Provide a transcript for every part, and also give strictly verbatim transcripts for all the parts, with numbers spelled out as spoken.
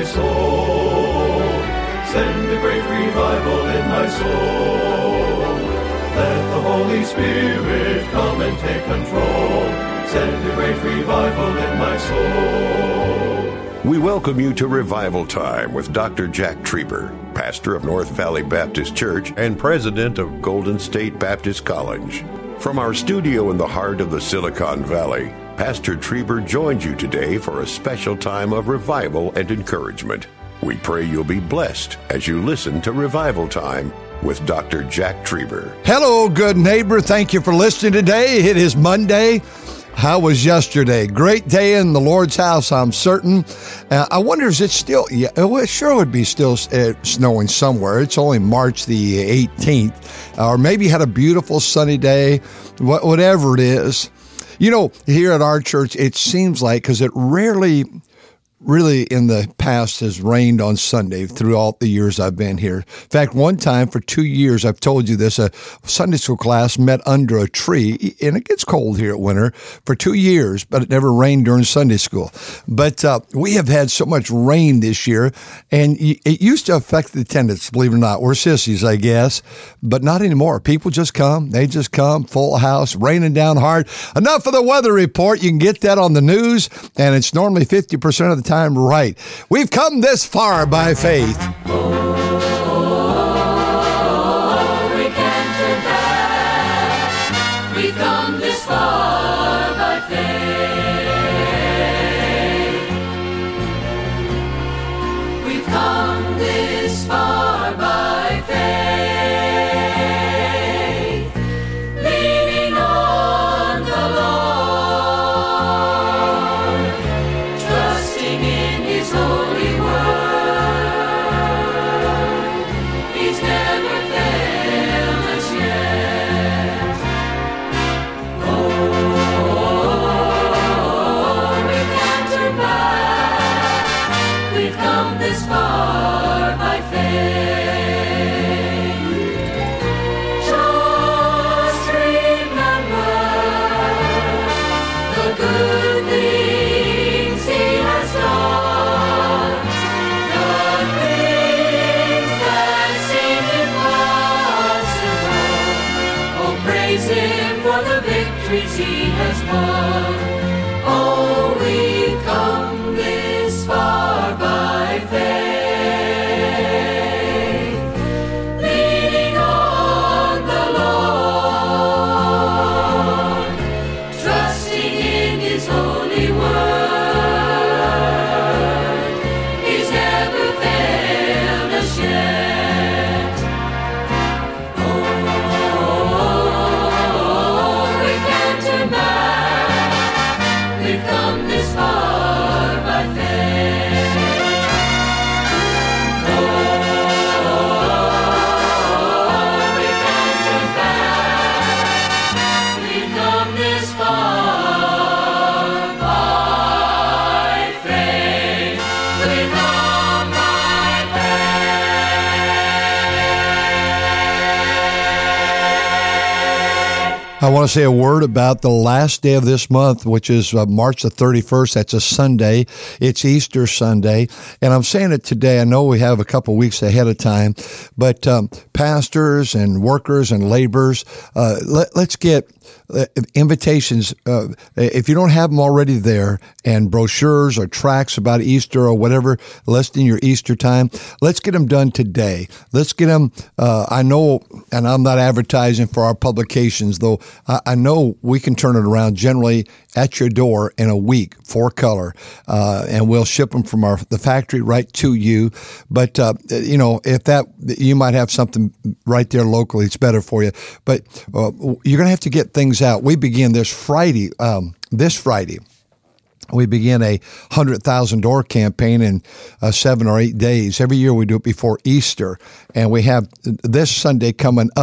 my soul. Send a great revival in my soul. Let the Holy Spirit come and take control. Send a great revival in my soul. We welcome you to Revival Time with Doctor Jack Trieber, pastor of North Valley Baptist Church and president of Golden State Baptist College. From our studio in the heart of the Silicon Valley, Pastor Trieber joins you today for a special time of revival and encouragement. We pray you'll be blessed as you listen to Revival Time with Doctor Jack Trieber. Hello, good neighbor. Thank you for listening today. It is Monday. How was yesterday? Great day in the Lord's house, I'm certain. Uh, I wonder, is it still, yeah, well, it sure would be still uh, snowing somewhere. It's only March the eighteenth. Uh, or maybe you had a beautiful sunny day, wh- whatever it is. You know, here at our church, it seems like, because it rarely, really in the past has rained on Sunday throughout the years I've been here. In fact, one time for two years, I've told you this, a Sunday school class met under a tree, and it gets cold here at winter, for two years, but it never rained during Sunday school. But uh, we have had so much rain this year, and it used to affect the attendance, believe it or not. We're sissies, I guess, but not anymore. People just come. They just come, full house, raining down hard. Enough of the weather report. You can get that on the news, and it's normally fifty percent of the time I'm right. We've come this far by faith. Oh, we can't turn back. We've come this far by faith. We've come this far by faith. Leaning on the Lord, trusting in His holy word. He's never failed us yet. Oh, we can't turn back. We've come this far by faith. Just remember the good things He has done. The things that seem impossible. Oh, praise Him for the victories He has won. Oh, we've come this far by faith, leaning on the Lord, trusting in His holy word. He's never failed us yet. Oh, we can't turn back. We've come this far by faith. Oh, we can't turn back. We've come this far by faith. We've come by faith. I want to say a word about the last day of this month, which is uh, March the thirty-first. That's a Sunday. It's Easter Sunday. And I'm saying it today. I know we have a couple weeks ahead of time, but um, pastors and workers and laborers, uh, let, let's get uh, invitations. Uh, if you don't have them already there, and brochures or tracts about Easter or whatever, listing your Easter time, let's get them done today. Let's get them, uh, I know, and I'm not advertising for our publications, though I, I know we can turn it around generally at your door in a week, four color, uh, and we'll ship them from our the factory right to you. But, uh, you know, if that, you might have something right there locally, it's better for you. But uh, you're going to have to get things out. We begin this Friday, um, this Friday. We begin a one hundred thousand door campaign in uh, seven or eight days. Every year we do it before Easter. And we have this Sunday coming up.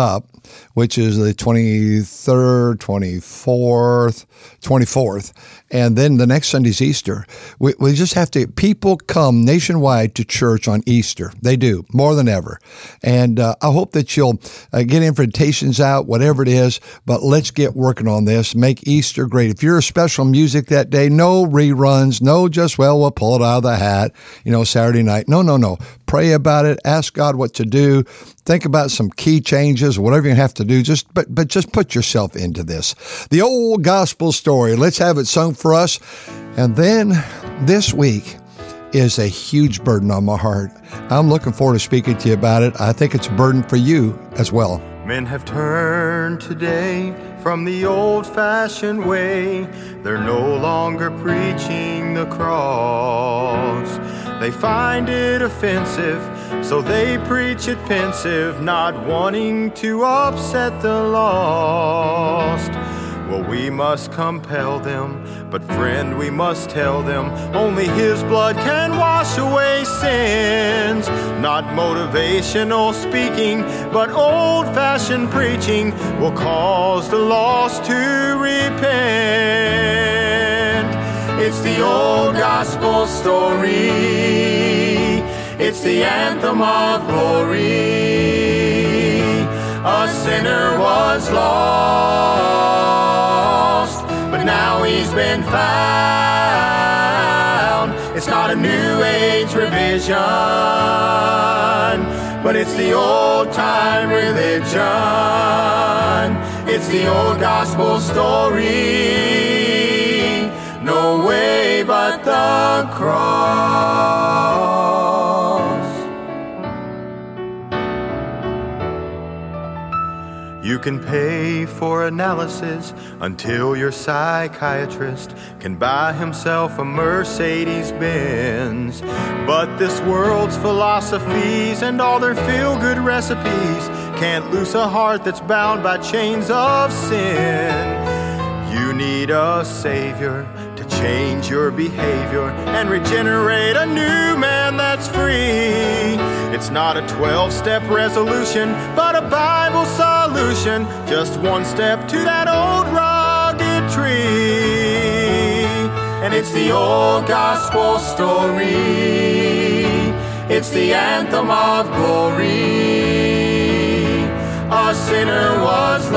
which is the twenty-third, twenty-fourth, twenty-fourth, and then the next Sunday's Easter. We, we just have to, people come nationwide to church on Easter. They do, more than ever. And uh, I hope that you'll uh, get invitations out, whatever it is, but let's get working on this. Make Easter great. If you're a special music that day, no reruns, no just, well, we'll pull it out of the hat, you know, Saturday night. No, no, no. Pray about it. Ask God what to do. Think about some key changes, whatever you have to do. Just, but, but just put yourself into this. The old gospel story. Let's have it sung for us. And then this week is a huge burden on my heart. I'm looking forward to speaking to you about it. I think it's a burden for you as well. Men have turned today from the old-fashioned way. They're no longer preaching the cross. They find it offensive, so they preach it pensive, not wanting to upset the lost. Well, we must compel them, but friend, we must tell them only His blood can wash away sins. Not motivational speaking, but old-fashioned preaching will cause the lost to repent. It's the old gospel story. It's the anthem of glory. A sinner was lost, but now he's been found. It's not a new age revision, but it's the old time religion. It's the old gospel story. No way but the cross. You can pay for analysis until your psychiatrist can buy himself a Mercedes-Benz. But this world's philosophies and all their feel-good recipes can't loose a heart that's bound by chains of sin. You need a savior to change your behavior and regenerate a new man that's free. It's not a twelve-step resolution, but a Bible solution. Just one step to that old rugged tree. And it's the old gospel story. It's the anthem of glory. A sinner was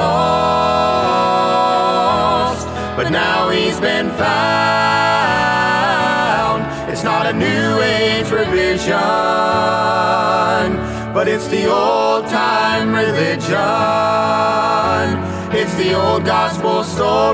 lost, but now he's been found. It's not a new age revision, but it's the old time religion. It's the old gospel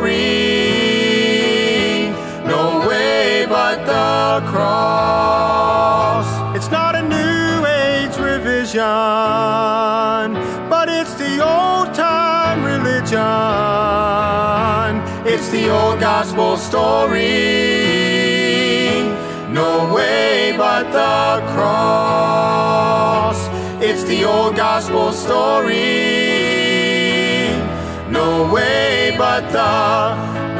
story. No way but the cross. It's not a new age revision, but it's the old time religion. It's the old gospel story. No way but the cross. It's the old gospel story. No way but the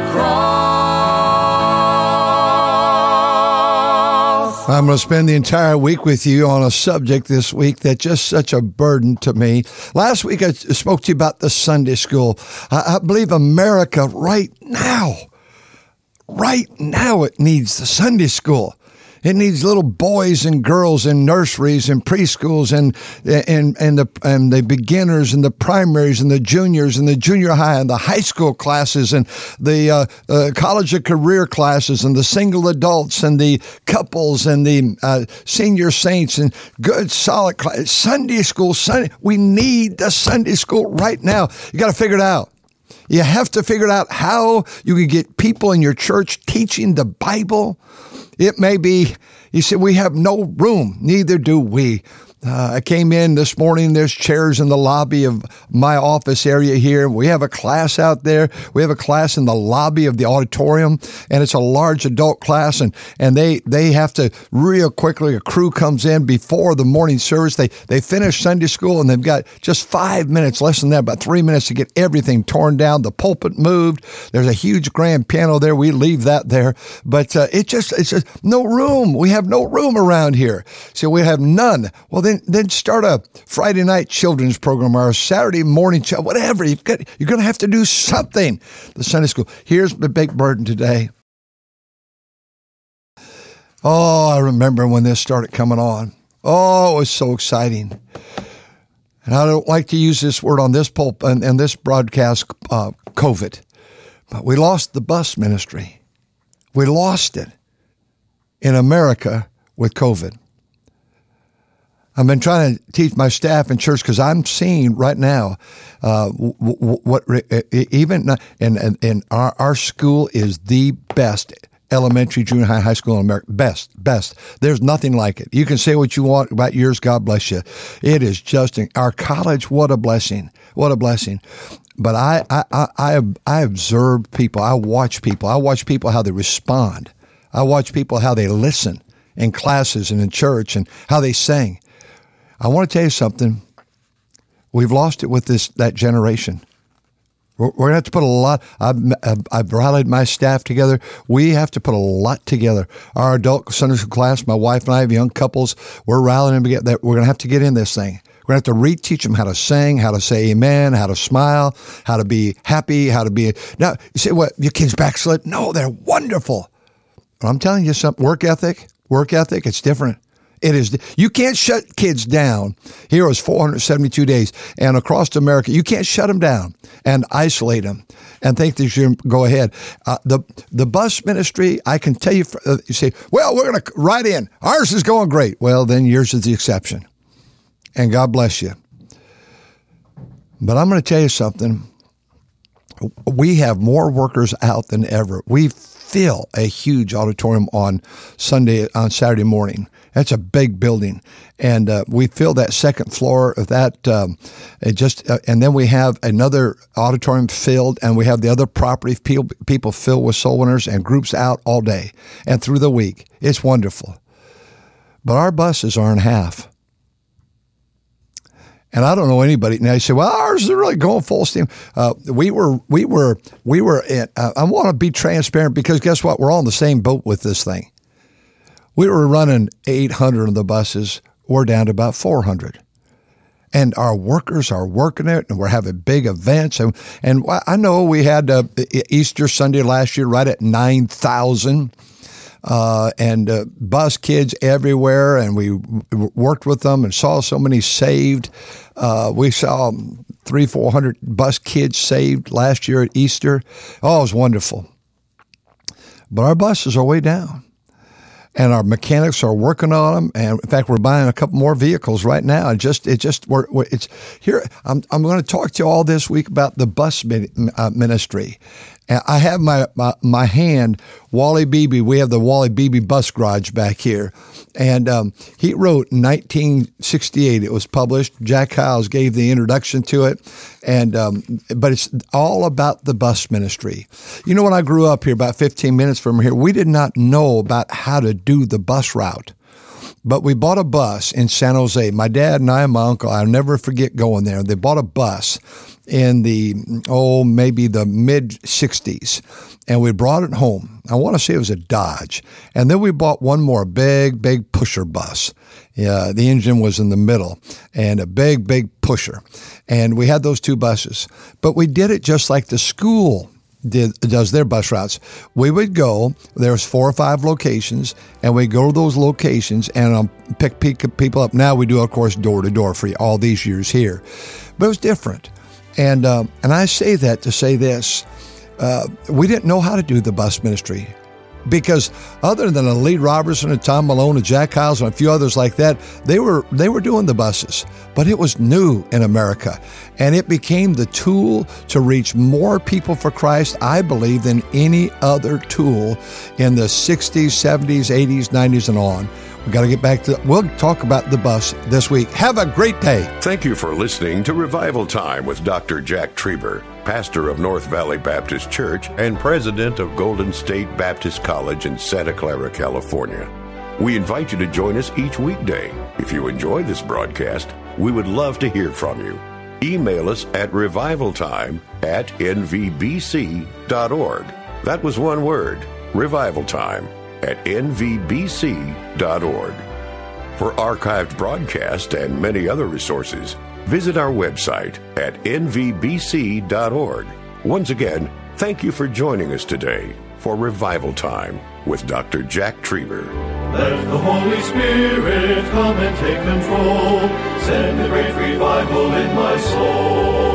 cross. I'm going to spend the entire week with you on a subject this week that's just such a burden to me. Last week I spoke to you about the Sunday school. I, I believe America right now, right now it needs the Sunday school. It needs little boys and girls in nurseries and preschools and and and the and the beginners and the primaries and the juniors and the junior high and the high school classes and the uh, uh, college and career classes and the single adults and the couples and the uh, senior saints and good solid class. Sunday school. Sunday. We need the Sunday school right now. You got to figure it out. You have to figure out how you can get people in your church teaching the Bible. It may be, you said, we have no room. Neither do we. Uh, I came in this morning. There's chairs in the lobby of my office area here. We have a class out there. We have a class in the lobby of the auditorium, and it's a large adult class. And, and they, they have to real quickly, a crew comes in before the morning service. They, they finish Sunday school, and they've got just five minutes, less than that, about three minutes to get everything torn down. The pulpit moved. There's a huge grand piano there. We leave that there. But uh, it just, it's just no room. We have no room around here. So we have none. Well, then then then start a Friday night children's program or a Saturday morning, whatever. You've got, you're going to have to do something. The Sunday school. Here's the big burden today. Oh, I remember when this started coming on. Oh, it was so exciting. And I don't like to use this word on this pulp and, and this broadcast, uh, COVID, but we lost the bus ministry. We lost it in America with COVID. I've been trying to teach my staff in church because I'm seeing right now uh, what even and and, and our, our school is the best elementary, junior high, high school in America. Best, best. There's nothing like it. You can say what you want about yours. God bless you. It is just our college. What a blessing. What a blessing. But I I I I observe people. I watch people. I watch people how they respond. I watch people how they listen in classes and in church and how they sing. I want to tell you something. We've lost it with this that generation. We're, we're going to have to put a lot. I've, I've, I've rallied my staff together. We have to put a lot together. Our adult Sunday school class, my wife and I have young couples. We're rallying them together. We're going to have to get in this thing. We're going to have to reteach them how to sing, how to say amen, how to smile, how to be happy, how to be. Now, you say, what, your kids backslid? No, they're wonderful. But I'm telling you something, work ethic, work ethic, it's different. It is. You can't shut kids down. Here is four hundred seventy-two days. And across America, you can't shut them down and isolate them and think that you can go ahead. Uh, the the bus ministry, I can tell you, uh, you say, well, we're going to ride in. Ours is going great. Well, then yours is the exception. And God bless you. But I'm going to tell you something. We have more workers out than ever. We fill a huge auditorium on Sunday, on Saturday morning. That's a big building, and uh, we fill that second floor of that. Um, it just, uh, and then we have another auditorium filled, and we have the other property people people filled with soul winners and groups out all day and through the week. It's wonderful, but our buses aren't half. And I don't know anybody. Now you say, well, ours is really going full steam. Uh, we were, we were, we were. In, uh, I want to be transparent because guess what? We're all in the same boat with this thing. We were running eight hundred of the buses. We're down to about four hundred. And our workers are working it, and we're having big events. And, and I know we had uh, Easter Sunday last year right at nine thousand. Uh, and uh, bus kids everywhere, and we w- worked with them and saw so many saved. Uh, we saw three, four hundred bus kids saved last year at Easter. Oh, it was wonderful. But our buses are way down, and our mechanics are working on them. And in fact, we're buying a couple more vehicles right now. And just it just we're, we're, it's here. I'm I'm going to talk to you all this week about the bus ministry. I have my, my, my hand, Wally Beebe. We have the Wally Beebe Bus Garage back here. And um, he wrote in nineteen sixty-eight, it was published. Jack Hyles gave the introduction to it. And um, but it's all about the bus ministry. You know, when I grew up here, about fifteen minutes from here, we did not know about how to do the bus route. But we bought a bus in San Jose. My dad and I and my uncle, I'll never forget going there. They bought a bus in the, oh, maybe the mid-sixties, and we brought it home. I want to say it was a Dodge. And then we bought one more big, big pusher bus. Yeah, the engine was in the middle, and a big, big pusher. And we had those two buses. But we did it just like the school did does their bus routes. We would go, there's four or five locations, and we go to those locations and um, pick, pick people up. Now we do, of course, door to door for all these years here. But it was different. And um, and I say that to say this. Uh, we didn't know how to do the bus ministry because other than a Lee Robertson and Tom Malone and Jack Hyles and a few others like that, they were they were doing the buses. But it was new in America. And it became the tool to reach more people for Christ, I believe, than any other tool in the sixties, seventies, eighties, nineties, and on. We've got to get back to, we'll talk about the bus this week. Have a great day. Thank you for listening to Revival Time with Doctor Jack Trieber, pastor of North Valley Baptist Church and president of Golden State Baptist College in Santa Clara, California. We invite you to join us each weekday. If you enjoy this broadcast, we would love to hear from you. Email us at revivaltime at n v b c dot org. That was one word, revivaltime at n v b c dot org. For archived broadcast and many other resources, visit our website at n v b c dot org. Once again, thank you for joining us today for Revival Time with Doctor Jack Trieber. Let the Holy Spirit come and take control. Send a great revival in my soul.